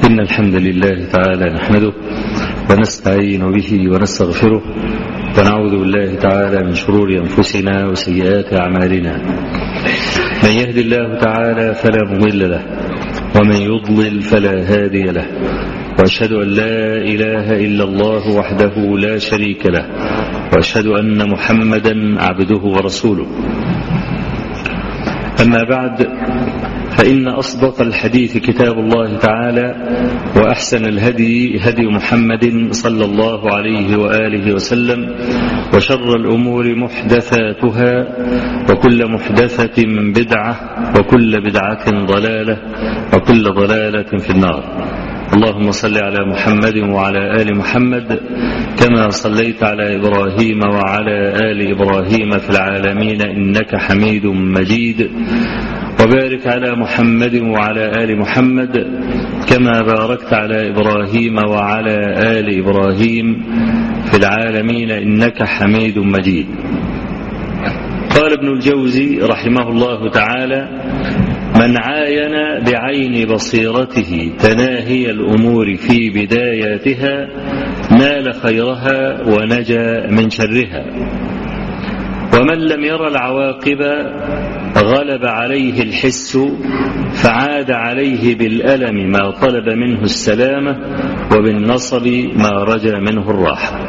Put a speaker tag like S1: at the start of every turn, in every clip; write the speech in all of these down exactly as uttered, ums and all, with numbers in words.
S1: إن الحمد لله تعالى نحمده ونستعين به ونستغفره ونعوذ بالله تعالى من شرور أنفسنا وسيئات أعمالنا. من يهد الله تعالى فلا مضل له ومن يضلل فلا هادي له، وأشهد أن لا إله إلا الله وحده لا شريك له، وأشهد أن محمدا عبده ورسوله. أما بعد، فإن أصدق الحديث كتاب الله تعالى، وأحسن الهدي هدي محمد صلى الله عليه وآله وسلم، وشر الأمور محدثاتها، وكل محدثة بدعة، وكل بدعة ضلالة، وكل ضلالة في النار. اللهم صل على محمد وعلى آل محمد كما صليت على إبراهيم وعلى آل إبراهيم في العالمين إنك حميد مجيد، وبارك على محمد وعلى آل محمد كما باركت على إبراهيم وعلى آل إبراهيم في العالمين إنك حميد مجيد. قال ابن الجوزي رحمه الله تعالى: من عاين بعين بصيرته تناهي الأمور في بداياتها نال خيرها ونجا من شرها، ومن لم ير العواقب غلب عليه الحس فعاد عليه بالألم ما طلب منه السلامة، وبالنصب ما رجى منه الراحة.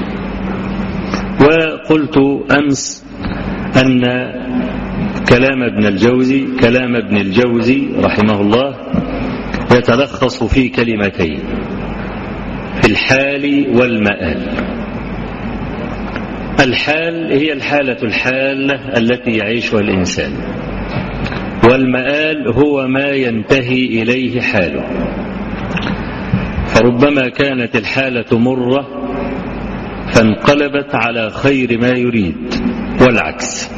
S1: وقلت أمس أن كلام ابن الجوزي كلام ابن الجوزي رحمه الله يتلخص في كلمتين: في الحال والمآل. الحال هي الحالة الحالة التي يعيشها الإنسان، والمآل هو ما ينتهي إليه حاله. فربما كانت الحالة مرة فانقلبت على خير ما يريد، والعكس.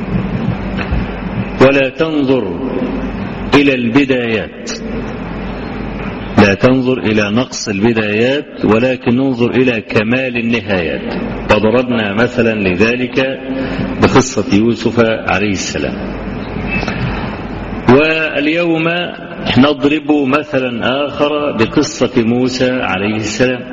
S1: ولا تنظر إلى البدايات، لا تنظر إلى نقص البدايات، ولكن ننظر إلى كمال النهايات. وضربنا مثلا لذلك بقصة يوسف عليه السلام. واليوم نضرب مثلا آخر بقصة موسى عليه السلام.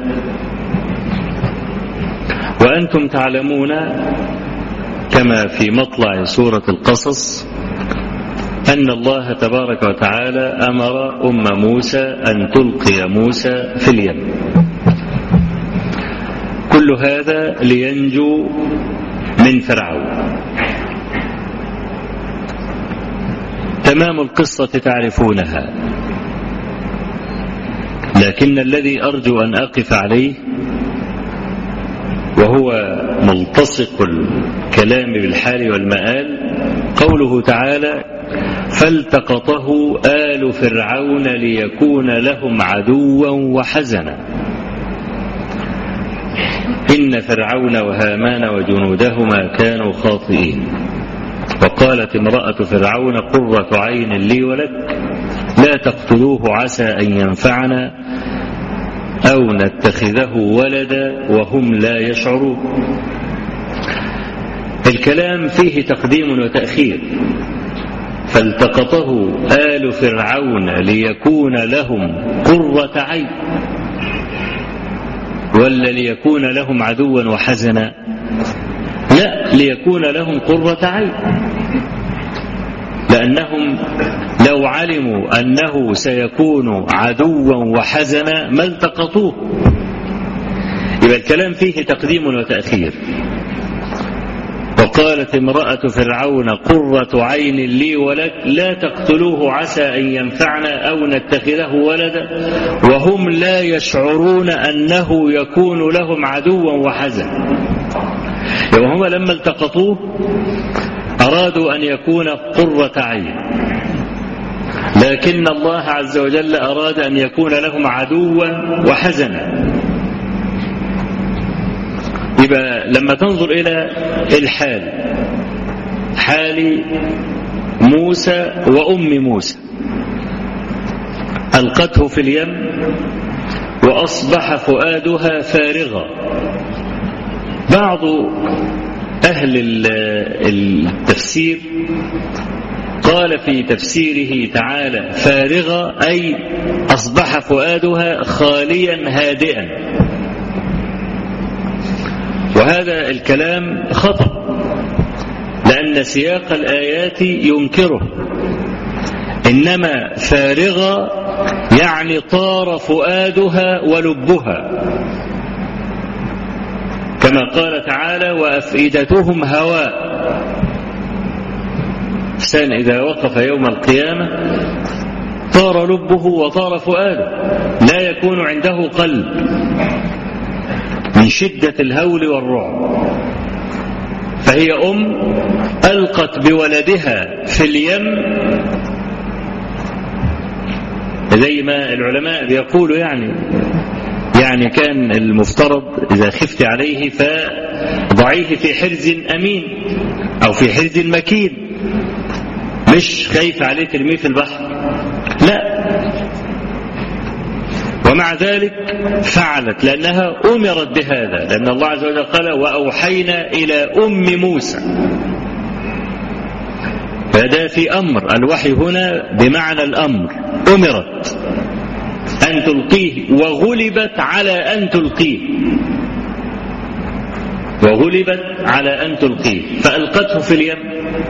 S1: وأنتم تعلمون كما في مطلع سورة القصص أن الله تبارك وتعالى أمر أم موسى أن تلقي موسى في اليم. كل هذا لينجو من فرعون. تمام القصة تعرفونها، لكن الذي أرجو أن أقف عليه وهو ملتصق الكلام بالحال والمآل قوله تعالى: فالتقطه آل فرعون ليكون لهم عدوا وحزنا إن فرعون وهامان وجنودهما كانوا خاطئين. وقالت امرأة فرعون: قرة عين لي ولك لا تقتلوه عسى أن ينفعنا أو نتخذه ولدا وهم لا يشعرون. الكلام فيه تقديم وتأخير. فالتقطه آل فرعون ليكون لهم قرة عين، ولا ليكون لهم عدوا وحزنا؟ لا، ليكون لهم قرة عين، لأنهم لو علموا أنه سيكون عدوا وحزنا ما التقطوه. يبقى الكلام فيه تقديم وتأخير. وقالت امرأة فرعون: قرة عين لي ولك لا تقتلوه عسى أن ينفعنا أو نتخذه ولدا وهم لا يشعرون أنه يكون لهم عدوا وحزنا. وهم لما التقطوه أرادوا أن يكون قرة عين، لكن الله عز وجل أراد أن يكون لهم عدوا وحزنا. يبقى لما تنظر إلى الحال، حال موسى وأم موسى، ألقته في اليم وأصبح فؤادها فارغا. بعض أهل التفسير قال في تفسيره تعالى فارغة أي أصبح فؤادها خاليا هادئا، وهذا الكلام خطأ لأن سياق الآيات ينكره، إنما فارغة يعني طار فؤادها ولبها، كما قال تعالى وأفئدتهم هواء. الإنسان إذا وقف يوم القيامة طار لبه وطار فؤاده، لا يكون عنده قلب من شدة الهول والرعب. فهي أم ألقت بولدها في اليم، زي ما العلماء بيقولوا يعني يعني كان المفترض إذا خفت عليه فضعيه في حرز أمين أو في حرز مكين، مش خايف عليه ترميه في البحر، لا. ومع ذلك فعلت لأنها أمرت بهذا، لأن الله عز وجل قال وأوحينا إلى أم موسى، فهذا في أمر، الوحي هنا بمعنى الأمر، أمرت أن تلقيه وغلبت على أن تلقيه وغلبت على أن تلقيه فألقته في اليم،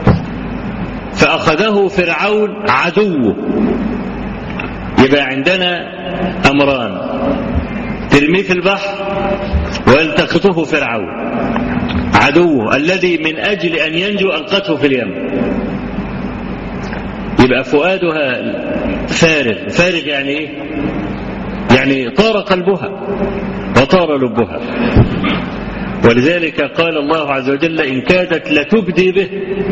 S1: فأخذه فرعون عدوه. يبقى عندنا أمران، ترميه في البحر ويلتقطه فرعون عدوه الذي من أجل أن ينجو ألقته في اليم. يبقى فؤادها فارغ. فارغ يعني إيه؟ يعني طار قلبها وطار لبها. ولذلك قال الله عز وجل إن كادت لتبدي به،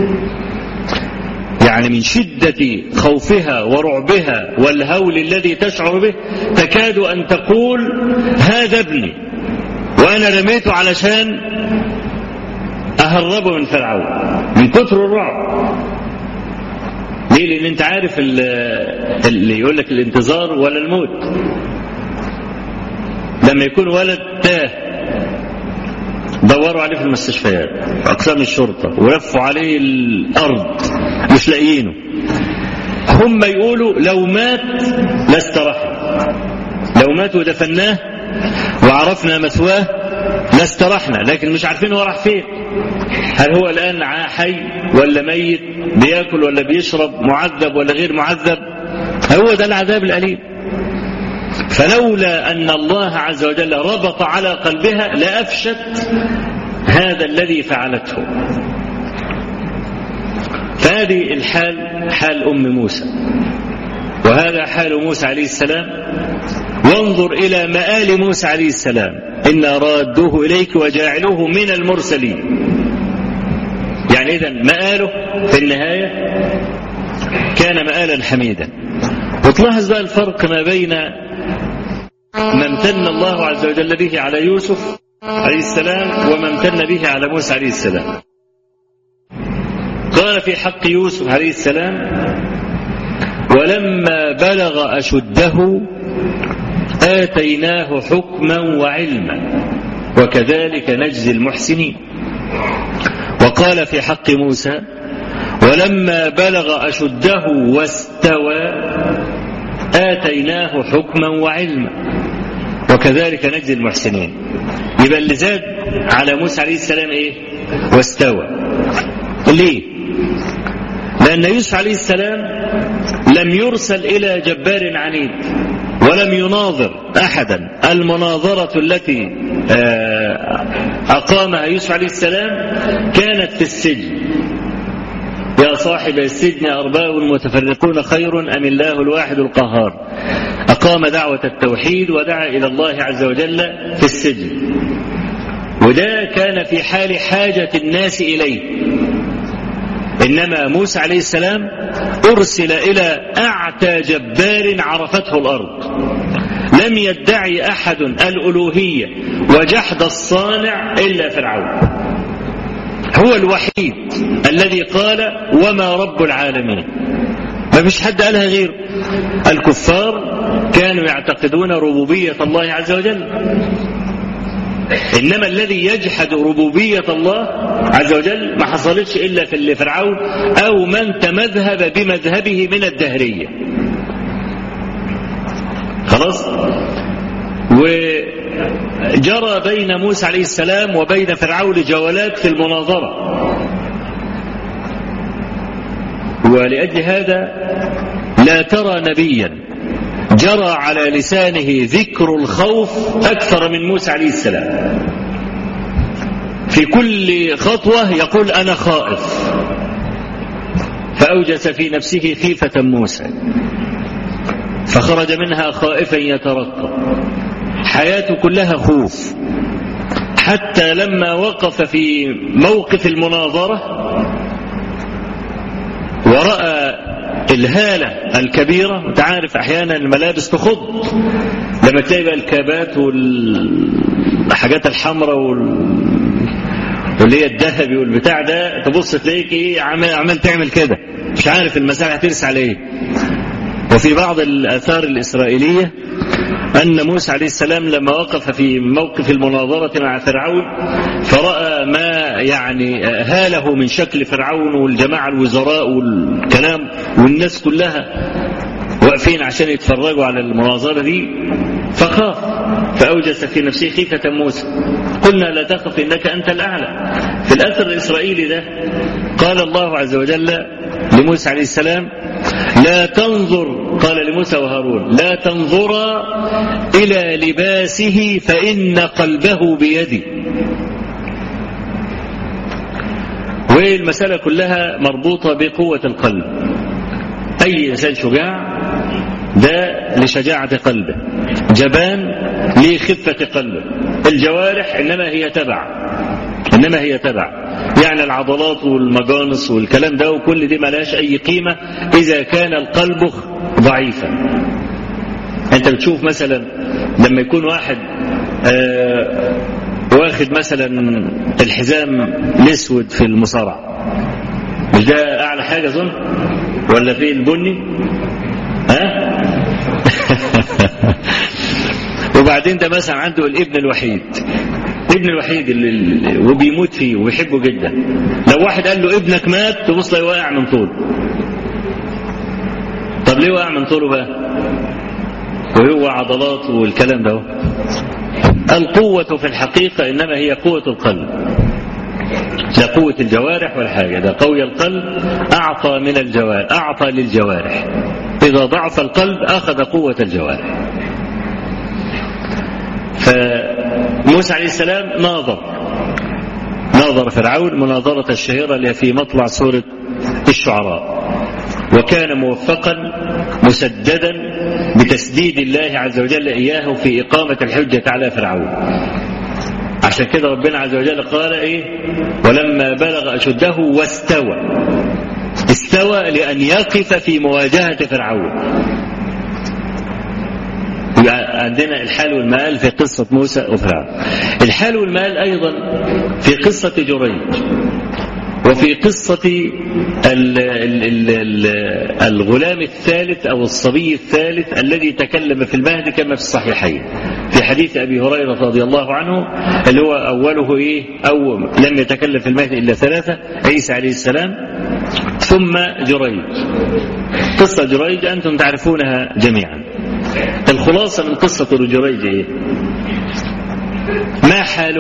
S1: يعني من شدة خوفها ورعبها والهول الذي تشعر به تكاد أن تقول هذا ابني وأنا رميته علشان أهربه من فرعون من كثر الرعب. ليه؟ لأن أنت عارف اللي يقول لك الانتظار ولا الموت. لما يكون ولد تاه دوروا عليه في المستشفيات في أقسام الشرطة ولفوا عليه الأرض مش لاقيينه، هم يقولوا لو مات لاسترحنا، لو مات ودفناه وعرفنا مثواه لاسترحنا، لكن مش عارفين هو راح فين. هل هو الآن حي ولا ميت، بياكل ولا بيشرب، معذب ولا غير معذب؟ هو ده العذاب الأليم. فلولا أن الله عز وجل ربط على قلبها لأفشت هذا الذي فعلته. فهذه الحال حال أم موسى، وهذا حال موسى عليه السلام. وانظر إلى مآل موسى عليه السلام إنا رادوه إليك وجاعلوه من المرسلين. يعني إذن مآله في النهاية كان مآلا حميدا. وتلاحظ بقى الفرق ما بين ما امتن الله عز وجل به على يوسف عليه السلام وما امتن به على موسى عليه السلام. قال في حق يوسف عليه السلام ولما بلغ أشده آتيناه حكما وعلما وكذلك نجزي المحسنين. وقال في حق موسى ولما بلغ أشده واستوى آتيناه حكما وعلما وكذلك نجزي المحسنين. يبقى اللي زاد على موسى عليه السلام ايه؟ واستوى. ليه؟ لأن يوسف عليه السلام لم يرسل إلى جبار عنيد ولم يناظر أحدا. المناظرة التي أقامها يوسف عليه السلام كانت في السجن. يا صاحب السجن أرباب متفرقون خير أم الله الواحد القهار. أقام دعوة التوحيد ودعا إلى الله عز وجل في السجن، وده كان في حال حاجة الناس إليه. إنما موسى عليه السلام أرسل إلى أعتى جبار عرفته الأرض. لم يدعي أحد الألوهية وجحد الصانع إلا فرعون، هو الوحيد الذي قال وما رب العالمين. ما فيش حد قالها غير الكفار، كانوا يعتقدون ربوبية الله عز وجل. إنما الذي يجحد ربوبية الله عز وجل ما حصلتش إلا في فرعون أو من تمذهب بمذهبه من الدهرية. خلاص. وجرى بين موسى عليه السلام وبين فرعون جولات في المناظرة، ولأجل هذا لا ترى نبيا جرى على لسانه ذكر الخوف أكثر من موسى عليه السلام. في كل خطوة يقول أنا خائف، فأوجس في نفسه خيفة موسى فخرج منها خائفا يترقب. حياته كلها خوف، حتى لما وقف في موقف المناظرة ورأى الهالة الكبيرة. وتعرف أحيانا الملابس تخض لما تلاقي بقى الكابات والحاجات الحمراء واللي هي الذهبي والبتاع ده، تبص تلاقيك ايه عمال, عمال تعمل كده، مش عارف المساحة هترسى على ايه. وفي بعض الآثار الإسرائيلية أن موسى عليه السلام لما وقف في موقف المناظرة مع فرعون فرأى ما يعني هاله من شكل فرعون والجماعة الوزراء والكلام والناس كلها واقفين عشان يتفرجوا على المناظرة دي، فخاف فأوجس في نفسه خيفة موسى. قلنا لا تخف إنك أنت الأعلى. في الأثر الإسرائيلي ده قال الله عز وجل لموسى عليه السلام لا تنظر، قال لموسى وهارون لا تنظرا إلى لباسه فإن قلبه بيدي. والمسألة كلها مربوطة بقوة القلب. أي إنسان شجاع ده لشجاعة قلبه، جبان لخفة قلبه. الجوارح إنما هي تبع إنما هي تبع يعني العضلات والمجانس والكلام ده وكل دي ملاش أي قيمة إذا كان القلب ضعيفا. أنت بتشوف مثلا لما يكون واحد آه واخد مثلا الحزام الأسود في المصارعة، مش ده أعلى حاجة ظن ولا في البني؟ ها؟ وبعدين ده مثلا عنده الابن الوحيد ابن الوحيد اللي وبيموت فيه وبيحبه جدا، لو واحد قال له ابنك مات تبص له واقع من طوله. طب ليه واقع من طوله بقى وهو عضلات والكلام ده؟ القوة في الحقيقة إنما هي قوة القلب، لا قوة الجوارح ولا حاجة. ده قوي القلب أعطى من الجوارح أعطى للجوارح، إذا ضعف القلب أخذ قوة الجوارح. فموسى عليه السلام ناظر ناظر فرعون مناظرة الشهيرة اللي في مطلع سورة الشعراء، وكان موفقا مسددا بتسديد الله عز وجل إياه في إقامة الحجة على فرعون. عشان كده ربنا عز وجل قال إيه ولما بلغ أشده واستوى. استوى لأن يقف في مواجهة فرعون. عندنا الحال والمآل في قصة موسى وفرعون. الحال والمآل أيضا في قصة جريج، وفي قصة ال ال ال ال الغلام الثالث أو الصبي الثالث الذي تكلم في المهد كما في الصحيحين في حديث أبي هريرة رضي الله عنه اللي هو أوله إيه أو لم يتكلم في المهد إلا ثلاثة، عيسى عليه السلام ثم جريج. قصة جريج أنتم تعرفونها جميعا. الخلاصة من قصة جريج إيه؟ ما حاله؟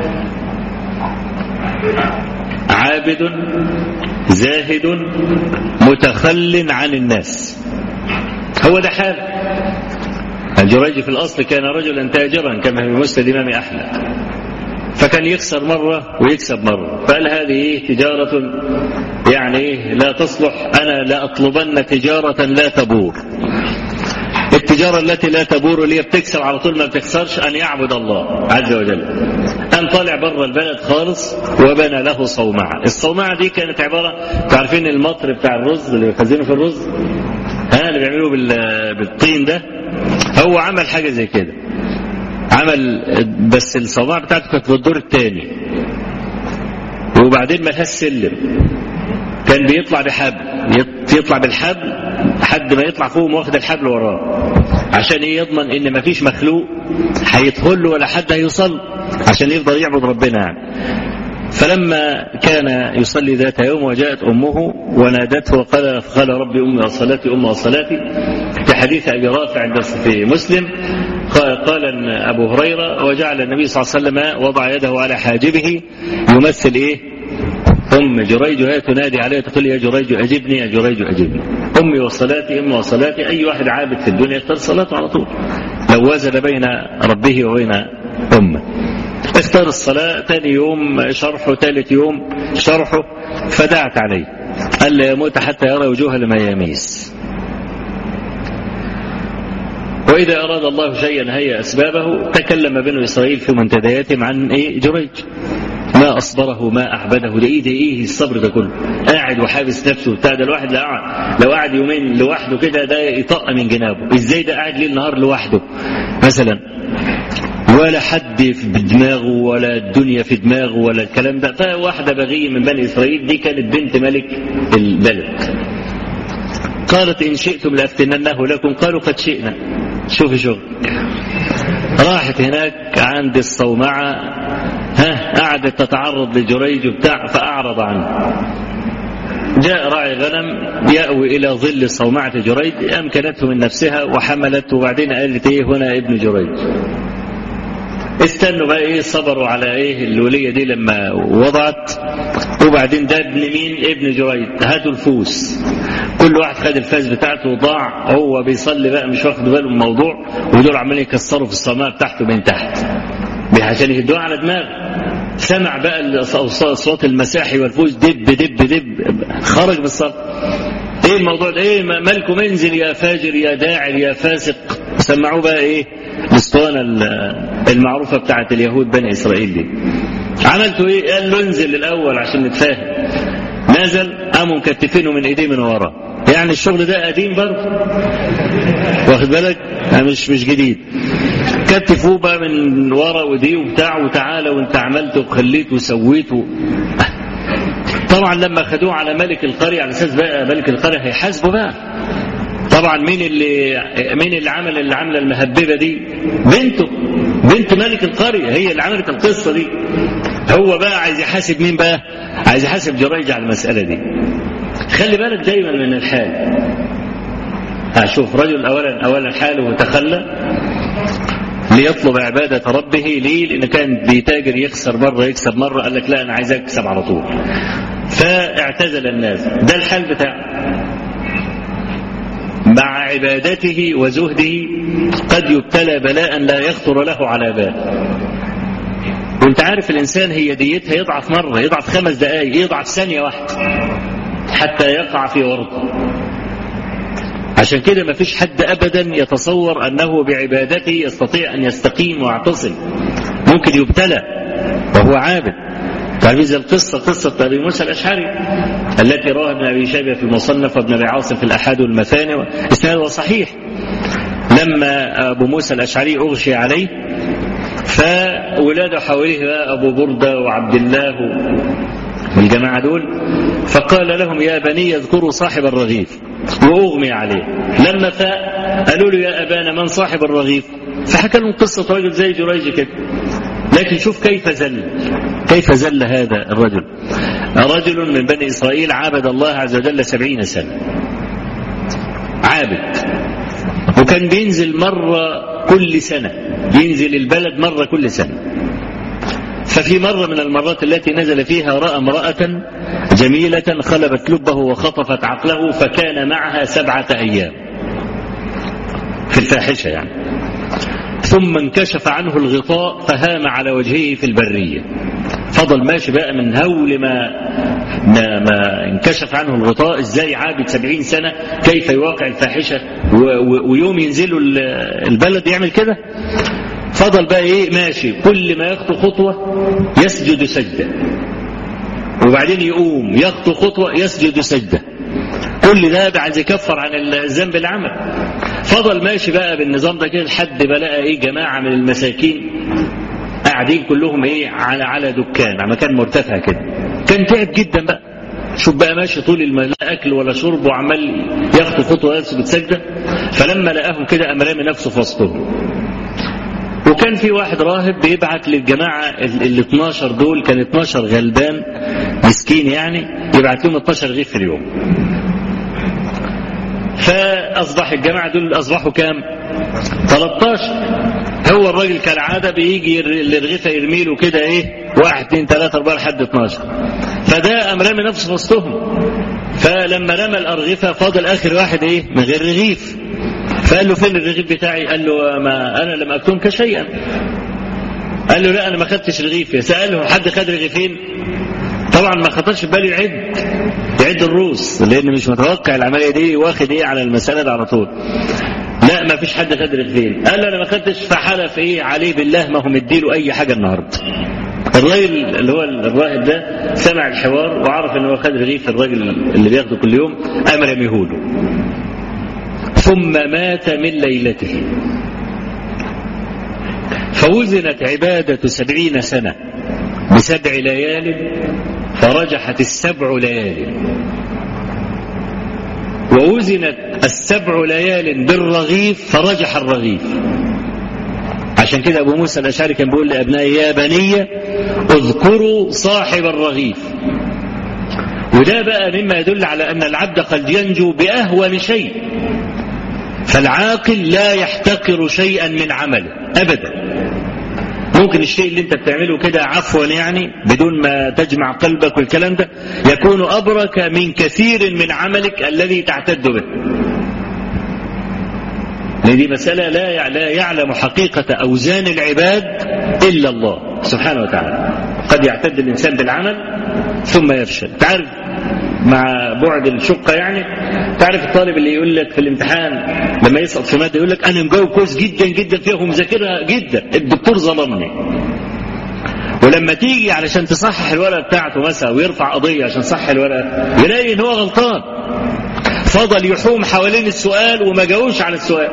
S1: عابد زاهد متخل عن الناس، هو ده حال جريج. في الأصل كان رجلا تاجرا كما في مسند الإمام أحمد، فكان يخسر مرة ويكسب مرة، فقال هذه إيه تجارة يعني إيه لا تصلح، أنا لا أطلبن تجارة لا تبور. التجارة التي لا تبور اللي هي بتكسب على طول ما بتخسرش أن يعبد الله عز وجل. أن طلع بره البلد خالص وبنى له صومعة. الصومعة دي كانت عبارة، تعرفين المطر بتاع الرز اللي بيخزنوا في الرز ها اللي بيعملوه بالطين ده، هو عمل حاجة زي كده، عمل بس الصومعة بتاعته كانت في الدور الثاني وبعدين ملهاش سلم، كان بيطلع بحبل، يطلع بالحبل حد ما يطلع فوق واخد الحبل وراه عشان ايه يضمن ان مفيش مخلوق هيدخل له ولا حد هيوصل. عشان يفضل يعبد ربنا يعني. فلما كان يصلي ذات يوم وجاءت أمه ونادته وقال قال ربي أمي وصلاتي أمي وصلاتي، في حديث أبي رافع عند في مسلم قال أبو هريرة وجعل النبي صلى الله عليه وسلم وضع يده على حاجبه يمثل إيه أم جريج، وهي تنادي عليه تقول يا جريج أجبني يا جريج أجبني، أمي وصلاتي أمي وصلاتي. أي واحد عابد في الدنيا يختار صلاته على طول لو وزن بين ربه وبين أمه. اختار الصلاة، ثاني يوم شرحه، ثالث يوم شرحه، فدعت عليه قال لا يموت حتى يرى وجوه المياميس. وإذا أراد الله شيئا هيأ أسبابه. تكلم بنو إسرائيل في منتدياتهم عن إيه جريج، ما أصبره ما أحبده، ده إيه ده إيه الصبر ده كله، قاعد وحابس نفسه بتاع ده. الواحد لو قاعد لو قاعد يومين لوحده كده ده يطق من جنابه. إزاي ده قاعد ليل نهار لوحده مثلا، ولا حد في دماغه ولا الدنيا في دماغه ولا الكلام ده. فواحدة بغية من بني إسرائيل دي كانت بنت ملك البلد، قالت إن شئتم لأفتننه لكم، قالوا قد شئنا. شوفي شوف، راحت هناك عند الصومعة، ها قعدت تتعرض لجريج بتاع فأعرض عنه. جاء راعي غنم يأوي إلى ظل صومعة جريج، أمكنته من نفسها وحملته، وبعدين قالت إيه هنا ابن جريج. استنوا بقى ايه، صبروا على ايه الولية دي لما وضعت، وبعدين ده ابن مين؟ ابن جريج. هاتوا الفوس، كل واحد خد الفاس بتاعته وضاع، هو بيصلي بقى مش واخد باله من الموضوع، ودول عمالين يكسروا في الصماء بتاعته من تحت عشان يهدوه على دماغه. سمع بقى صوت المساحي والفوس دب دب دب، خرج بالصف. ايه الموضوع ده؟ ايه مالكم؟ انزل يا فاجر يا داعر يا فاسق. سمعوه بقى ايه الاسطوانه المعروفه بتاعت اليهود بني اسرائيل دي. عملتوا ايه؟ قال له انزل الاول عشان نتفاهم. نزل، قاموا مكتفينه من ايديه من ورا. يعني الشغل ده قديم برضه، واخد بالك؟ مش مش جديد. كتفوه بقى من ورا وديه وبتاع، وتعالى وانت عملت وخليت وسويت و... طبعا لما خدوه على ملك القرية على اساس بقى ملك القرية هيحاسبه بقى. طبعا مين اللي مين اللي عمل اللي عامله المهببه دي؟ بنته، بنت ملك القرية هي اللي عملت القصة دي. هو بقى عايز يحاسب مين بقى؟ عايز يحاسب جريج على المسألة دي. خلي بالك دايما من الحال. هشوف رجل اولا اولا حاله تخلى ليطلب عبادة ربه. ليه؟ لأنه كان بيتاجر يخسر مرة يكسب مرة، قال لك لا أنا عايز أكسب على طول، فاعتزل الناس. ده الحال بتاعه. مع عبادته وزهده قد يبتلى بلاء لا يخطر له على بال. وانت عارف الإنسان هي ديتها يضعف مرة، يضعف خمس دقائق، يضعف ثانية واحدة حتى يقع في ورطه. عشان كده ما فيش حد أبدا يتصور أنه بعبادته يستطيع أن يستقيم ويعتصم. ممكن يبتلى وهو عابد. تعرفين زي القصة قصة أبي موسى الأشعري التي رواها ابن أبي شيبة في المصنف وابن أبي عاصم في الأحاد والمثاني، إسناده صحيح. لما أبو موسى الأشعري أغشي عليه فولاده حواليه أبو بردة وعبد الله والجماعة دول، فقال لهم يا بني اذكروا صاحب الرغيف، وأغمي عليه. لما فاق قالوا له يا أبانا من صاحب الرغيف؟ فحكى لهم قصة رجل زي جريج كده. لكن شوف كيف زل، كيف زل هذا الرجل. رجل من بني إسرائيل عابد الله عز وجل سبعين سنة، عابد، وكان بينزل مرة كل سنة، ينزل البلد مرة كل سنة. ففي مرة من المرات التي نزل فيها رأى امرأة جميلة خلبت لبه وخطفت عقله، فكان معها سبعة أيام في الفاحشة يعني. ثم انكشف عنه الغطاء فهام على وجهه في البرية. فضل ماشي بقى من هول ما ما, ما انكشف عنه الغطاء. ازاي عابد سبعين سنة كيف يواقع الفاحشة ويوم ينزلوا البلد يعمل كده؟ فضل بقى ايه ماشي، كل ما يخطو خطوة يسجد سجدة، وبعدين يقوم يخطو خطوة يسجد سجدة. كل ده عايز يكفر عن الذنب اللي عمل. فضل ماشي بقى بالنظام ده كده لحد ما لقى ايه جماعة من المساكين قاعدين كلهم ايه على على دكان، على مكان مرتفع كده. كان تعب جدا بقى. شوف بقى ماشي طول المال، لا اكل ولا شرب، وعمال يخطو خطوة يسجد سجدة. فلما لقاهم كده قام رامي نفسه في وسطهم. وكان في واحد راهب بيبعت للجماعة ال اتناشر دول، كان اتناشر غلبان مسكين يعني، يبعت لهم اتناشر رغيف في اليوم. فأصبح الجماعة دول أصبحوا كام؟ تلتاشر. هو الراجل كالعادة بيجي الرغيفة يرميله كده ايه، واحد اتنين تلاتة اربعة لحد اتناشر. فده قام رامي نفسه وسطهم، فلما رمى الأرغفة فاضل آخر واحد ايه من غير رغيف، فقال له فين الرغيف بتاعي؟ قال له ما أنا لم أكتمك شيئا. قال له لا أنا ما خدتش رغيف. سأله حد خد رغيفين؟ طبعا ما خطرش في بالي يعد يعد الروس، لأن مش متوقع العملية دي واخد ايه على المسألة ده على طول. لا ما فيش حد خد رغيفين. قال له انا ما خدتش. فحلف ايه عليه بالله ما هو مديله اي حاجه النهارده. الراجل اللي هو الراهب ده سمع الحوار وعرف ان هو خد رغيف الراجل اللي بياخده كل يوم، قام رميهوله. ثم مات من ليلته. فوزنت عباده سبعين سنه بسبع ليال فرجحت السبع ليال، ووزنت السبع ليال بالرغيف فرجح الرغيف. عشان كده أبو موسى الأشعري كان بيقول لأبنائي يا بني اذكروا صاحب الرغيف. وده بقى مما يدل على أن العبد قد ينجو بأهون شيء. فالعاقل لا يحتقر شيئا من عمله أبدا. ممكن الشيء اللي انت بتعمله كده عفوا يعني بدون ما تجمع قلبك والكلام ده يكون أبرك من كثير من عملك الذي تعتد به. دي مسألة لا يعلم حقيقة أوزان العباد إلا الله سبحانه وتعالى. قد يعتد الإنسان بالعمل ثم يفشل. تعرف مع بعد الشقة يعني، تعرف الطالب اللي يقول لك في الامتحان لما يسقط في مادة يقول لك أنا مجاوب كويس جدا جدا فيها ومذاكرها جدا، الدكتور ظلمني. ولما تيجي علشان تصحح الورقة بتاعته مثلا ويرفع قضية عشان تصحح الورقة يلاقي إن هو غلطان، فضل يحوم حوالين السؤال وما جاوبش على السؤال،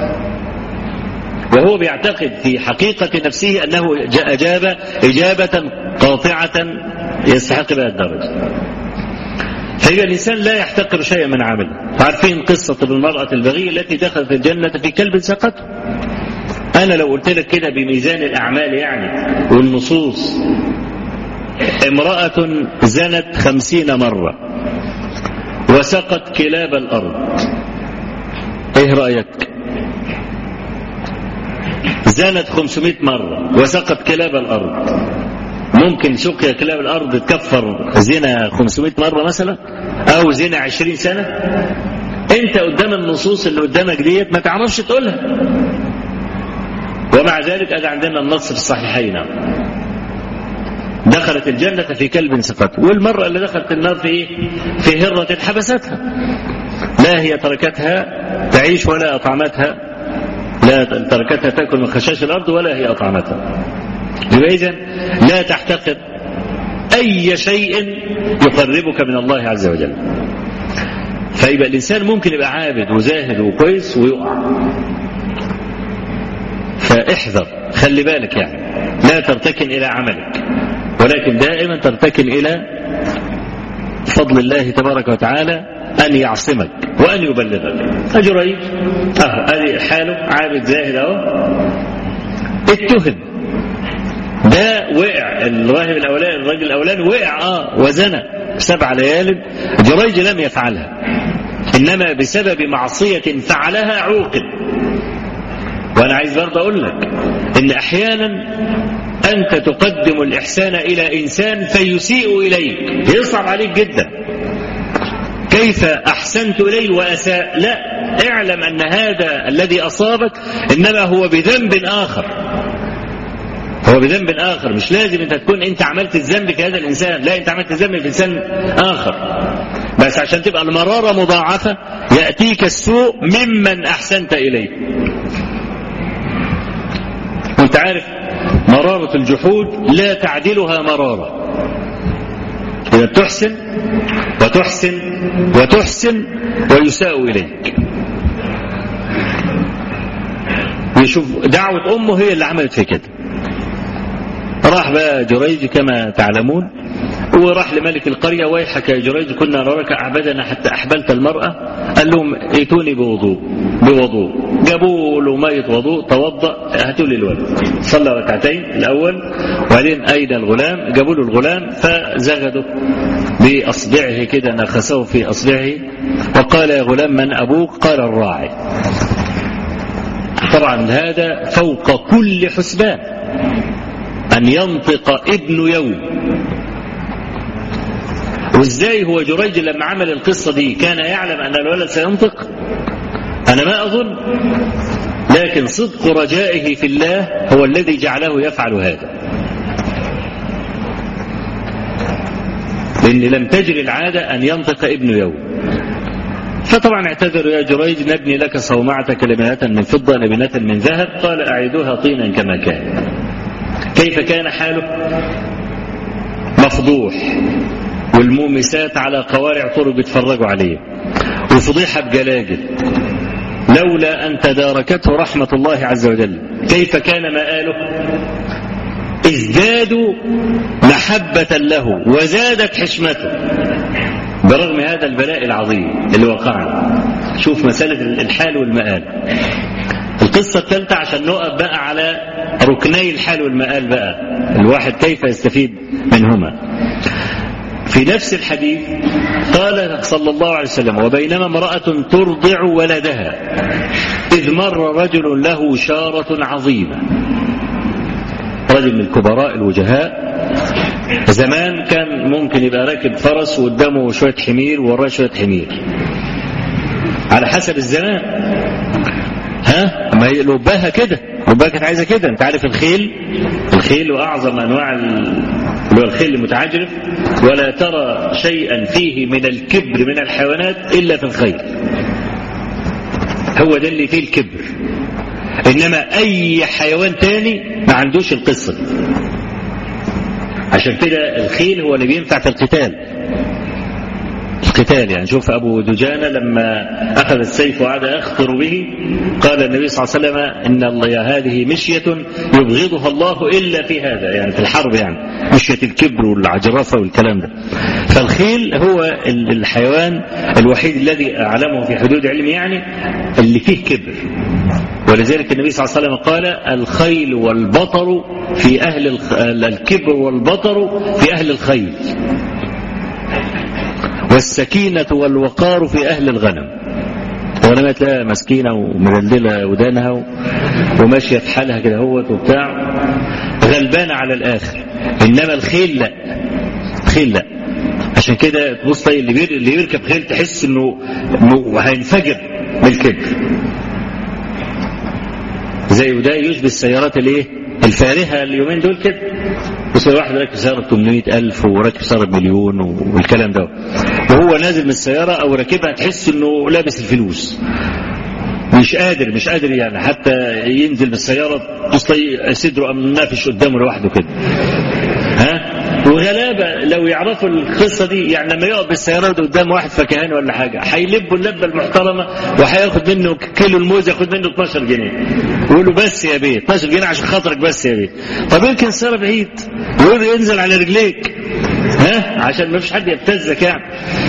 S1: وهو بيعتقد في حقيقة نفسه أنه أجاب إجابة قاطعة يستحق بها الدرجة. فإذا الإنسان لا يحتقر شيئا من عمله. عارفين قصة المرأة البغية التي دخلت الجنة في كلب سقته؟ أنا لو قلت لك كده بميزان الأعمال يعني والنصوص، امرأة زنت خمسين مرة وسقت كلاب الأرض، إيه رأيك؟ زنت خمسمائة مرة وسقت كلاب الأرض، ممكن سقيا كلاب الأرض تكفر زنا خمسمائة مرة مثلا، أو زنا عشرين سنة؟ أنت قدام النصوص اللي قدامك ديت ما تعرفش تقولها، ومع ذلك أدى عندنا النص في الصحيحين دخلت الجنة في كلب سقته. والمرة اللي دخلت النار في إيه؟ في هرة حبستها، لا هي تركتها تعيش ولا أطعمتها، لا تركتها تأكل من خشاش الأرض ولا هي أطعمتها. إذن لا تحتقر أي شيء يقربك من الله عز وجل. فيبقى الإنسان ممكن يبقى عابد وزاهد وكويس ويقع، فاحذر، خلي بالك يعني، لا ترتكن إلى عملك، ولكن دائما ترتكن إلى فضل الله تبارك وتعالى أن يعصمك وأن يبلغك. أجريج أهو هذه حاله، عابد زاهد أهو، اتهم، ده وقع الراهب الأولاني، الراجل الأولاني وقع آه وزنى سبع ليال. جريج لم يفعلها، إنما بسبب معصية فعلها عوقب. وأنا عايز برضه أقول لك إن أحيانا أنت تقدم الإحسان إلى إنسان فيسيء إليك، يصعب عليك جدا، كيف أحسنت إليه وأساء؟ لا، اعلم أن هذا الذي أصابك إنما هو بذنب آخر، هو بذنب آخر. مش لازم أنت تكون أنت عملت الذنب في هذا الإنسان، لا، أنت عملت الذنب في إنسان آخر، بس عشان تبقى المرارة مضاعفة يأتيك السوء ممن أحسنت إليه. وأنت عارف مرارة الجحود لا تعدلها مرارة. إذا تحسن وتحسن وتحسن ويساء إليك. يشوف دعوة أمه هي اللي عملت في كده. راح بقى جريج كما تعلمون وراح لملك القرية: ويحك يا جريج، كنا نراك أعبدنا حتى أحبلت المرأة. قال لهم: ائتوني بوضوء بوضوء جابوا له مية وضوء، توضأ، هاتوا لي الولد. صلى ركعتين الأول، وبعدين أين الغلام؟ جابوا له الغلام فزغدوا بأصبعه كده، نخسه في أصبعه وقال: يا غلام من أبوك؟ قال: الراعي. طبعا هذا فوق كل حسبان أن ينطق ابن يوم. وازاي هو جريج لما عمل القصة دي كان يعلم أن الولد سينطق؟ أنا ما أظن، لكن صدق رجائه في الله هو الذي جعله يفعل هذا، لأن لم تجري العادة أن ينطق ابن يوم. فطبعا اعتذروا: يا جريج نبني لك صومعتك لبنة من فضة لبنة من ذهب. قال: أعيدوها طينا كما كان. كيف كان حاله؟ مفضوح، والمومسات على قوارع طرق بيتفرجوا عليه، وفضيحة بجلاجل، لولا أن تداركته رحمة الله عز وجل. كيف كان مآله؟ ازدادوا محبة له وزادت حشمته برغم هذا البلاء العظيم اللي وقعنا. شوف مسألة الحال والمآل. القصة الثالثة عشان نقف بقى على ركني الحال والمآل بقى، الواحد كيف يستفيد منهما. في نفس الحديث قال صلى الله عليه وسلم: وبينما امرأة ترضع ولدها إذ مر رجل له شارة عظيمة. رجل من الكبراء الوجهاء زمان كان ممكن يبقى راكب فرس وقدامه شوية حمير ووراه شوية حمير على حسب الزمان. ها ما لبها كده، لبها كانت عايزة كده. انت عارف الخيل، الخيل وأعظم أنواع اللي هو الخيل المتعجرف، ولا ترى شيئا فيه من الكبر من الحيوانات إلا في الخيل، هو ده اللي فيه الكبر. إنما أي حيوان تاني ما عندوش القصة دي. عشان كده الخيل هو اللي بينفع في القتال، القتال يعني. شوف أبو دجانة لما أخذ السيف وعاد يخطر به قال النبي صلى الله عليه وسلم: إن الله هذه مشية يبغضها الله إلا في هذا، يعني في الحرب، يعني مشية الكبر والعجرفة والكلام ده. فالخيل هو الحيوان الوحيد الذي أعلمه في حدود علمي يعني اللي فيه كبر. ولذلك النبي صلى الله عليه وسلم قال: الخيل والبطر في أهل الكبر والبطر في أهل الخيل، والسكينة والوقار في أهل الغنم. ولما تلاقي مسكينة ومدللة ودانها وماشية في حالها كده هوت وبتاع، غلبانة على الآخر. إنما الخيل لا، الخيل لا. عشان كده تبص اللي, بير... اللي يركب خيل تحس إنه هينفجر بالكبر، زي وده يشبه السيارات الايه الفارهة اليومين دول كده. بس واحد راكب سيارة ثمانمائة ألف وراكب سيارة بمليون والكلام ده، وهو نازل من السيارة أو راكبها تحس إنه لابس الفلوس، مش قادر مش قادر يعني حتى ينزل بالسيارة تصطي صدره أم نافش قدامه لوحده كده. ها وغلابة لو يعرفوا القصة دي، يعني لما يقف بالسيارة ده قدام واحد فكهاني ولا حاجة هيلبوا اللبة المحترمة وهياخد منه كيلو الموز، ياخد منه اتناشر جنيه، يقول له بس يا بيه اتناشر جنيه عشان خاطرك بس يا بيه. طب يمكن السيارة بعيد، يقول له ينزل على رجليك ها عشان ما فيش حد يبتزك يعني.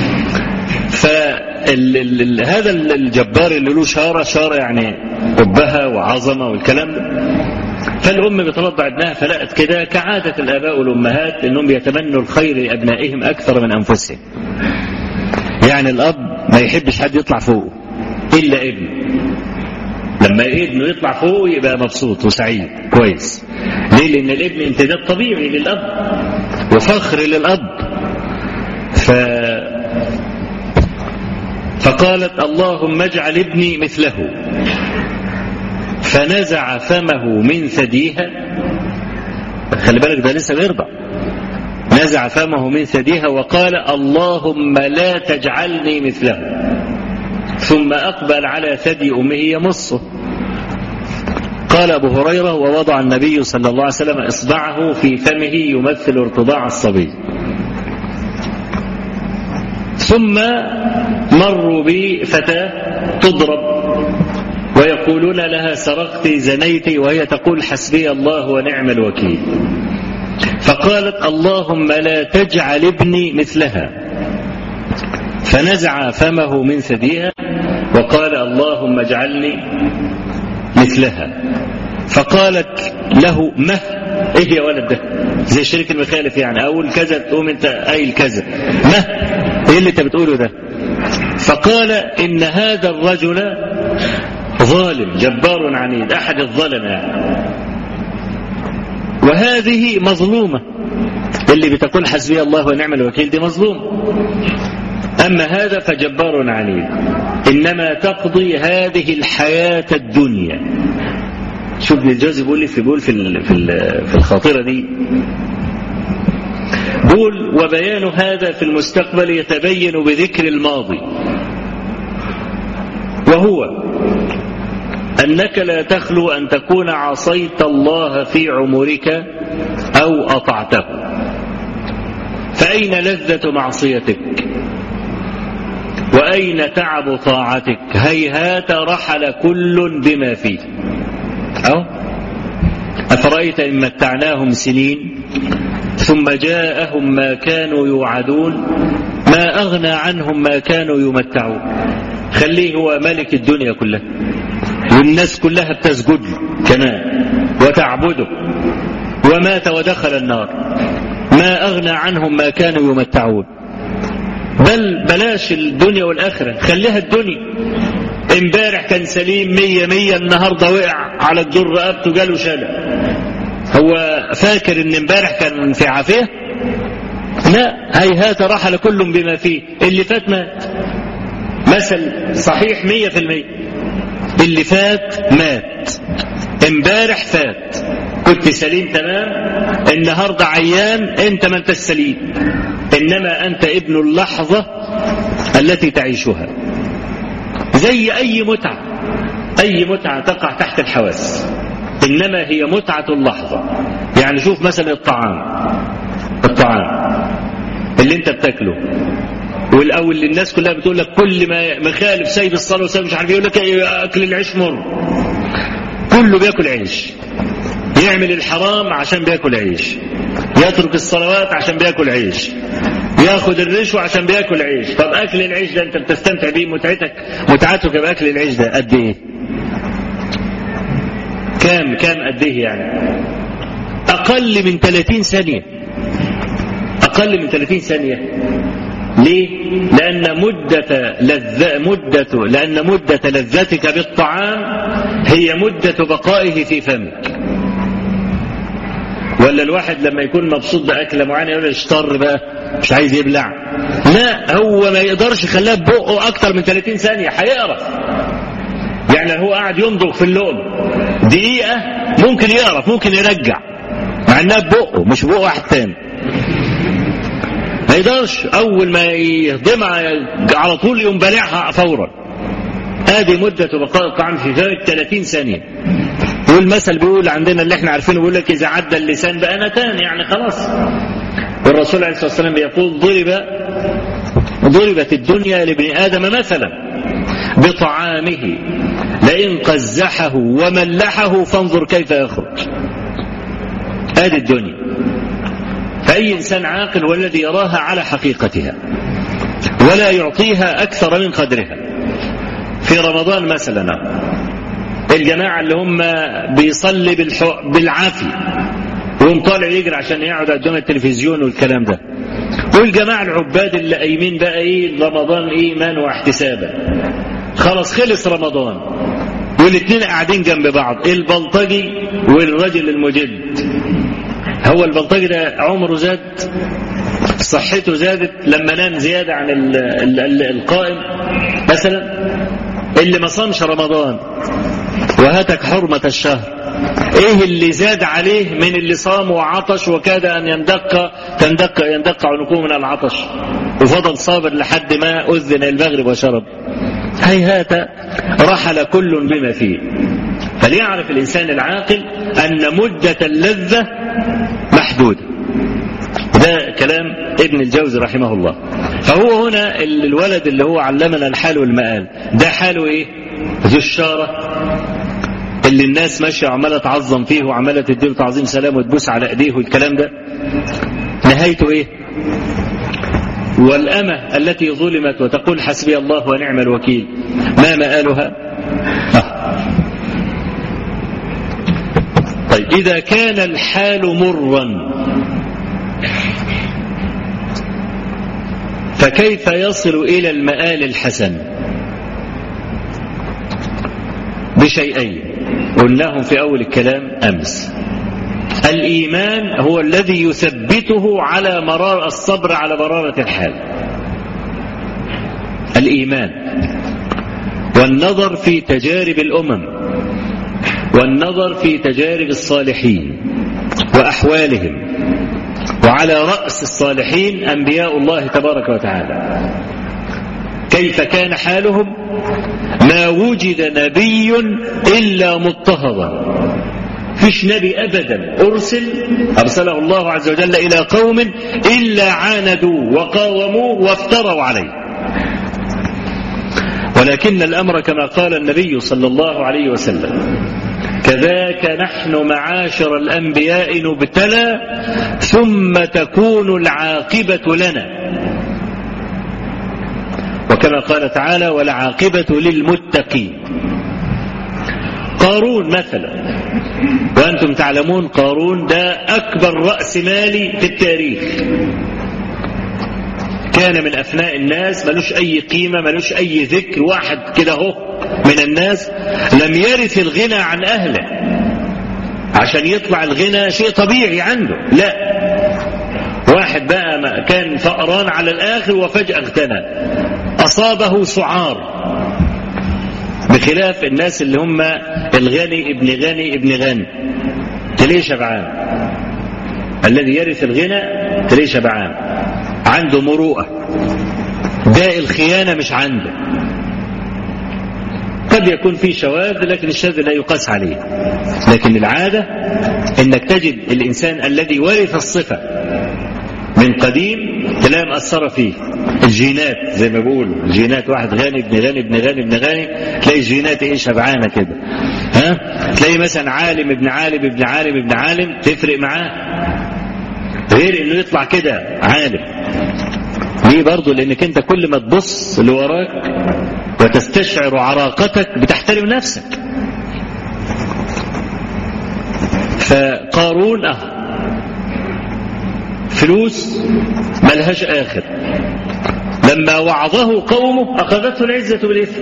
S1: فهذا الجبار اللي له شارة شارة يعني قبها وعظمة والكلام ده. فالأم بترضع ابنها فلقت كده كعادة الآباء والأمهات إنهم يتمنوا الخير لأبنائهم أكثر من أنفسهم. يعني الأب ما يحبش حد يطلع فوقه إلا ابنه، لما ابنه يطلع فوقه يبقى مبسوط وسعيد كويس. ليه؟ لأن الابن امتداد طبيعي للأب وفخر للأب. ف... فقالت: اللهم اجعل ابني مثله. فنزع فمه من ثديها، خلي بالك ده لسه بيرضع، نزع فمه من ثديها وقال: اللهم لا تجعلني مثله. ثم أقبل على ثدي أمه يمصه. قال أبو هريرة: ووضع النبي صلى الله عليه وسلم إصبعه في فمه يمثل ارتضاع الصبي. ثم مروا بفتاة تضرب ويقولون لها: سرقت زنيت، وهي تقول: حسبي الله ونعم الوكيل. فقالت اللهم لا تجعل ابني مثلها، فنزع فمه من ثديها وقال اللهم اجعلني مثلها. فقالت له مه، ايه يا ولد ده؟ زي الشريك المخالف يعني، اقول كذا تقوم انت قايل كذا، مه ايه اللي انت بتقوله ده؟ فقال ان هذا الرجل ظالم جبار عنيد، احد الظلمه يعني، وهذه مظلومه، اللي بتقول حسبي الله ونعم الوكيل دي مظلوم، اما هذا فجبار عنيد، انما تقضي هذه الحياه الدنيا. شوف ابن الجوزي بيقول لي في بيقول في في في الخاطره دي، بيقول وبيان هذا في المستقبل يتبين بذكر الماضي، وهو أنك لا تخلو أن تكون عصيت الله في عمرك أو أطعته، فأين لذة معصيتك وأين تعب طاعتك؟ هيهات رحل كل بما فيه. أو أفرأيت إن متعناهم سنين ثم جاءهم ما كانوا يوعدون ما أغنى عنهم ما كانوا يمتعون. خليه هو ملك الدنيا كلها والناس كلها بتسجد له كمان وتعبده، ومات ودخل النار، ما أغنى عنهم ما كانوا يمتعون. بل بلاش الدنيا والآخرة، خليها الدنيا. امبارح كان سليم مية مية، النهاردة وقع على الدر رقبته جاله شلل. هو فاكر ان امبارح كان في عافية؟ لا، هيهات رحل كل بما فيه. اللي فات مات، مثل صحيح مية في المية. اللي فات مات، امبارح فات، كنت سليم تمام، النهاردة عيان، انت ما انت السليم، انما انت ابن اللحظة التي تعيشها. زي اي متعة، اي متعة تقع تحت الحواس، انما هي متعة اللحظة. يعني شوف مثلا الطعام، الطعام اللي انت بتاكله، والاول اللي الناس كلها بتقول لك كل ما مخالف سايب الصلاة وسايب مش عارف، يقول لك اكل العيش مر، كله بياكل عيش، يعمل الحرام عشان بياكل عيش، يترك الصلوات عشان بياكل عيش، ياخد الرشوة عشان بياكل عيش. طب اكل العيش ده انت بتستمتع بيه؟ متعتك متعتك باكل العيش ده قد ايه؟ كام كام قد ايه يعني؟ اقل من ثلاثين ثانية، اقل من ثلاثين ثانية. ليه؟ لان مدة لذة مدة لان مدة لذتك بالطعام هي مدة بقائه في فمك. ولا الواحد لما يكون مبسوط بأكلة معينة يقول اشطر بقى مش عايز يبلع؟ لا، هو ما يقدرش يخليها ببقه أكتر من ثلاثين ثانية، هيقرف. يعني هو قاعد يمضغ في اللقم دقيقة ممكن يقرف، ممكن يرجع، مع انها ببقه مش بقه واحد تاني. ما يقدرش، أول ما يهضمها على طول يقوم بلعها فورا. هذه مدة بقاء الطعام في فمك ثلاثين ثانية. والمثل بيقول عندنا اللي احنا عارفينه، بيقول لك إذا عدى اللسان بقى نتان، يعني خلاص. والرسول عليه الصلاة والسلام يقول ضرب ضربت الدنيا لابن آدم مثلا بطعامه لئن قزحه وملحه فانظر كيف يخرج. هذه الدنيا. فأي إنسان عاقل والذي يراها على حقيقتها ولا يعطيها أكثر من قدرها. في رمضان مثلا الجماعة اللي هم بيصلي بالعافية وهم طالع يجري عشان يقعد قدام التلفزيون والكلام ده، والجماعة العباد اللي قايمين بقى ايه رمضان ايمان واحتسابا، خلاص خلص رمضان والاثنين قاعدين جنب بعض، البلطجي والرجل المجد. هو البلطجي ده عمره زاد، صحته زادت لما نام زيادة عن ال ال ال القائم مثلا. اللي ما صامش رمضان وهتك حرمة الشهر، ايه اللي زاد عليه من اللي صام وعطش وكاد ان يندق تندق يندق عنقه من العطش، وفضل صابر لحد ما اذن المغرب وشرب. هيهات رحل كل بما فيه. فليعرف الانسان العاقل ان مدة اللذة محدودة. ده كلام ابن الجوزي رحمه الله. فهو هنا الولد اللي هو علمنا الحال والمآل، ده حاله ايه؟ ذو الشارة اللي الناس ماشيه وعماله تعظم فيه وعماله تديله تعظيم سلام وتبوس على ايديه والكلام ده نهايته ايه؟ والأمة التي ظلمت وتقول حسبي الله ونعم الوكيل ما مآلها؟ آه. طيب إذا كان الحال مرا فكيف يصل إلى المآل الحسن؟ بشيئين قلناهم في أول الكلام أمس. الإيمان هو الذي يثبته على مرار الصبر على مرارة الحال، الإيمان، والنظر في تجارب الأمم، والنظر في تجارب الصالحين وأحوالهم، وعلى رأس الصالحين أنبياء الله تبارك وتعالى كيف كان حالهم. ما وجد نبي إلا مضطهدا، فيش نبي أبدا أرسل أرسله الله عز وجل إلى قوم إلا عاندوا وقاوموا وافتروا عليه. ولكن الأمر كما قال النبي صلى الله عليه وسلم كذاك نحن معاشر الأنبياء نبتلى ثم تكون العاقبة لنا، وكما قال تعالى والعاقبة للمتقين. قارون مثلا، وأنتم تعلمون قارون ده أكبر رأس مالي في التاريخ، كان من أفناء الناس، ملوش أي قيمة، ملوش أي ذكر، واحد كده هو من الناس لم يرث الغنى عن أهله عشان يطلع الغنى شيء طبيعي عنده، لا، واحد بقى كان فقران على الآخر وفجأة اغتنى، أصابه سعار، بخلاف الناس اللي هم الغني ابن غني ابن غني تلاقيه شبعان، الذي يرث الغنى تلاقيه شبعان، عنده مروءة، داء الخيانة مش عنده. قد يكون في شواذ لكن الشاذ لا يقاس عليه، لكن العادة انك تجد الإنسان الذي ورث الصفة من قديم تلاقي مأثرة فيه الجينات، زي ما بيقولوا الجينات، واحد غني ابن غني ابن غني ابن غني تلاقي الجينات ايه شبعانة كده، ها تلاقي مثلا عالم ابن عالم ابن عالم ابن عالم تفرق معاه، غير انه يطلع كده عالم. ليه؟ برضه لانك انت كل ما تبص لوراك وتستشعر عراقتك بتحترم نفسك. فقارون اه فلوس ملهاش آخر، لما وعظه قومه أخذته العزة بالإثم